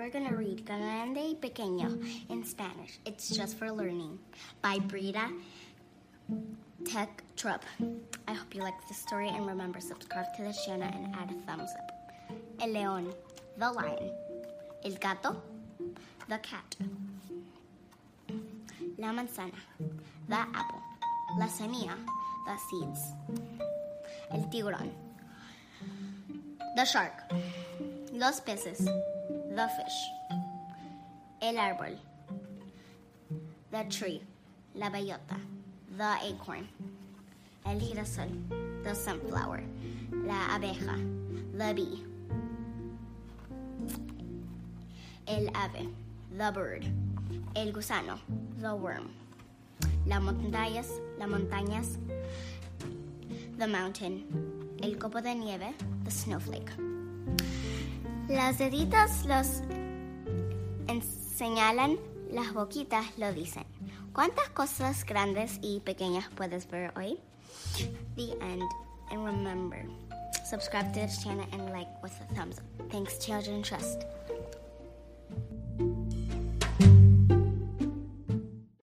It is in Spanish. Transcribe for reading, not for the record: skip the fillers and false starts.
we're gonna read Grande y Pequeño in Spanish. It's just for learning by Brita Tech Trup. I hope you like this story and remember subscribe to this channel and add a thumbs up. El león, the lion. El gato, the cat. La manzana, the apple. La semilla, the seeds. El tiburón, the shark. Los peces, the fish. El árbol, the tree. La bellota, the acorn. El girasol, the sunflower. La abeja, the bee. El ave, the bird. El gusano, the worm. Las montañas, the mountain. El copo de nieve, the snowflake. Las deditas los señalan, las boquitas lo dicen. ¿Cuántas cosas grandes y pequeñas puedes ver hoy? The end. And remember, subscribe to this channel and like with a thumbs up. Thanks, Children Trust.